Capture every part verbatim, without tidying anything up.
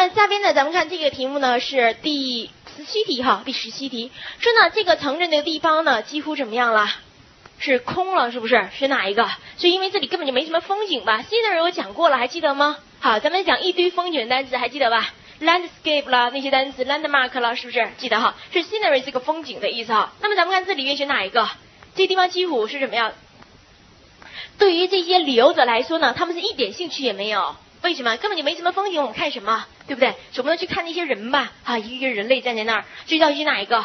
么下边呢，咱们看这个题目呢是第十七题哈，第十七题说呢这个城镇的地方呢几乎怎么样了？是空了，是不是？是哪一个？所以因为这里根本就没什么风景吧 ？Scenery 我讲过了，还记得吗？好，咱们讲一堆风景的单词，还记得吧 ？Landscape 啦，那些单词 ，landmark 啦，是不是？记得哈，是 scenery 这个风景的意思哈。那么咱们看这里面选哪一个？这地方几乎是怎么样？对于这些旅游者来说呢，他们是一点兴趣也没有。为什么？根本就没什么风景，我们看什么？对不对？总不能去看那些人吧？啊，一个人类站在那儿，所以到底是哪一个？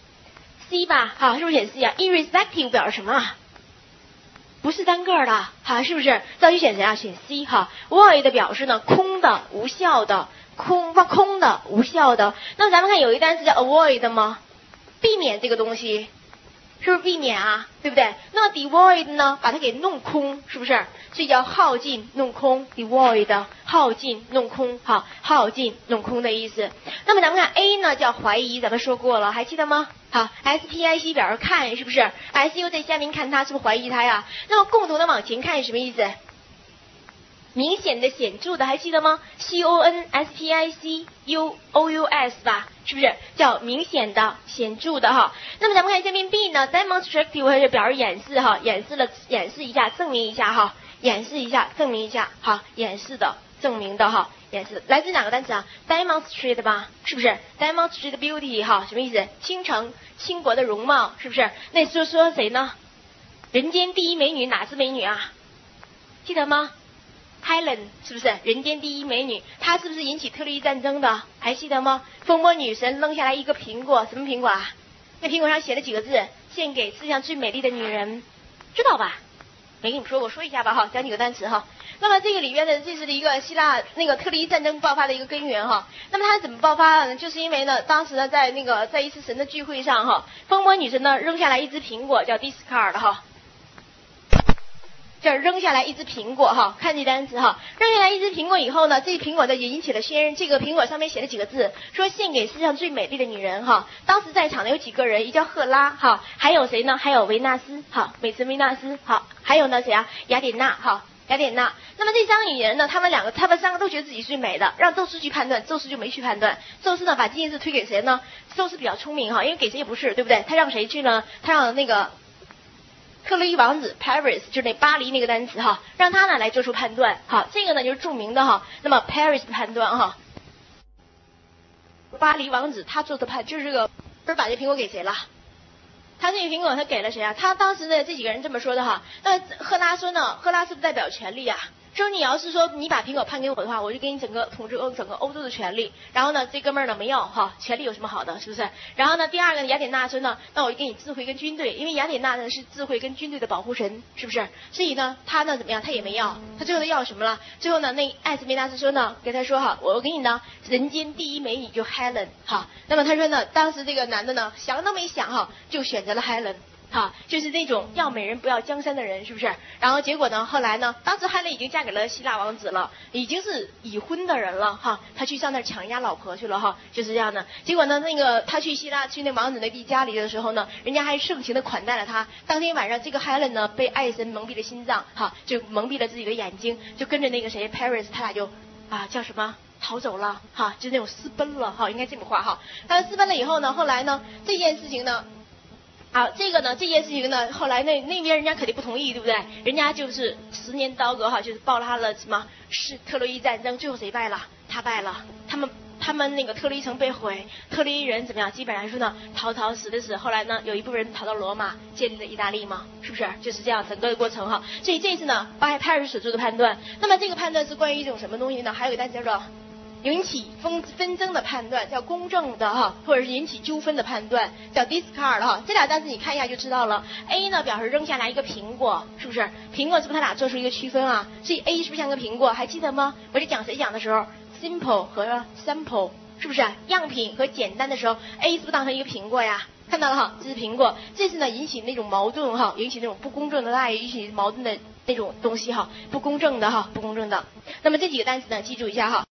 C 吧，好，是不是选 C 啊 ？Irrespective 表示什么？不是单个的，好，是不是？到底选谁啊？选 C 哈。Void 表示呢，空的、无效的，空放空的、无效的。那么咱们看有一单词叫 avoid 吗？避免这个东西，是不是避免啊？对不对？那么 devoid 呢？把它给弄空，是不是？所以叫耗尽、弄空 ，devoid 耗尽、弄空，好，耗尽、弄空的意思。那么咱们看 A 呢，叫怀疑，咱们说过了，还记得吗？好 ，S P I C 表示看，是不是 ？S U 在下面看他，是不是怀疑他呀？那么共同的往前看是什么意思？明显的、显著的，还记得吗 ？C O N S P I C U O U S 吧，是不是叫明显的、显著的哈？那么咱们看下面 B 呢 ，demonstrative 是表示演示哈，演示了、演示一下、证明一下哈，演示一下、证明一下，好，演示的、证明的哈。也是来自哪个单词啊 ？demonstrate 吧，是不是 ？demonstrate beauty 哈，什么意思？倾城、倾国的容貌，是不是？那说说谁呢？人间第一美女哪是美女啊？记得吗 ？Helen 是不是人间第一美女？她是不是引起特洛伊战争的？还记得吗？风波女神扔下来一个苹果，什么苹果啊？那苹果上写了几个字？献给世上最美丽的女人，知道吧？没跟你们说，我说一下吧哈，讲几个单词哈。那么这个里边呢，这是一个希腊那个特洛伊战争爆发的一个根源哈。那么它怎么爆发的呢？就是因为呢，当时呢在那个在一次神的聚会上哈，风波女神呢扔下来一只苹果，叫 discard 哈。这扔下来一只苹果哈，看这单词哈，扔下来一只苹果以后呢，这苹果呢也引起了轩然。这个苹果上面写了几个字，说献给世上最美丽的女人哈。当时在场的有几个人，一叫赫拉哈，还有谁呢？还有维纳斯哈，美神维纳斯好，还有呢谁啊？雅典娜哈。雅典娜，那么这三个女人呢，她们两个，她们三个都觉得自己最美的，让宙斯去判断，宙斯就没去判断。宙斯呢，把这件事推给谁呢？宙斯比较聪明哈，因为给谁也不是，对不对？他让谁去呢？他让那个特洛伊王子 Paris， 就是那巴黎那个单词哈，让他呢来做出判断。好，这个呢就是著名的哈。那么 Paris 的判断哈，巴黎王子他做的判就是这个，不是把这苹果给谁了？他这个苹果他给了谁啊？他当时的这几个人这么说的哈。那赫拉说呢，赫拉是不是代表权力啊？说你要是说你把苹果判给我的话，我就给你整个统治欧整个欧洲的权利。然后呢，这哥们儿呢没要哈，权力有什么好的，是不是？然后呢，第二个雅典娜说呢，那我就给你智慧跟军队，因为雅典娜呢是智慧跟军队的保护神，是不是？所以呢，他呢怎么样？他也没要，他最后他要什么了？最后呢，那艾斯梅纳斯说呢，给他说哈，我给你呢人间第一美女就 Helen 哈。那么他说呢，当时这个男的呢想都没想哈，就选择了 Helen。哈，就是那种要美人不要江山的人，是不是？然后结果呢，后来呢，当时汉雷已经嫁给了希腊王子了，已经是已婚的人了哈。他去上那儿抢人家老婆去了哈，就是这样的。结果呢，那个他去希腊去那王子那地家里的时候呢，人家还盛情的款待了他。当天晚上，这个 Helen 呢被爱神蒙蔽了心脏，哈，就蒙蔽了自己的眼睛，就跟着那个谁 Paris， 他俩就啊叫什么？逃走了哈，就那种私奔了哈，应该这么话哈。他私奔了以后呢，后来呢，这件事情呢。好，这个呢，这件事情呢，后来那那边人家肯定不同意，对不对？人家就是十年刀戈哈，就是爆发了什么是特洛伊战争，最后谁败了？他败了，他们他们那个特洛伊城被毁，特洛伊人怎么样？基本上说呢，逃逃死的死，后来呢，有一部分人逃到罗马，建立了意大利嘛，是不是？就是这样整个的过程哈。所以这次呢，巴派尔所做的判断，那么这个判断是关于一种什么东西呢？还有一个单词叫做。引起纷纷争的判断叫公正的哈，或者是引起纠纷的判断叫 discard 哈。这俩单词你看一下就知道了。A 呢表示扔下来一个苹果，是不是？苹果是不是它俩做出一个区分啊？所以 A 是不是像个苹果？还记得吗？我就讲谁讲的时候 ，simple 和 sample 是不是？样品和简单的时候 ，A 是不是当成一个苹果呀？看到了哈，这是苹果。这次呢引起那种矛盾哈，引起那种不公正的爱，引起矛盾的那种东西哈，不公正的哈，不公正的。那么这几个单词呢，记住一下哈。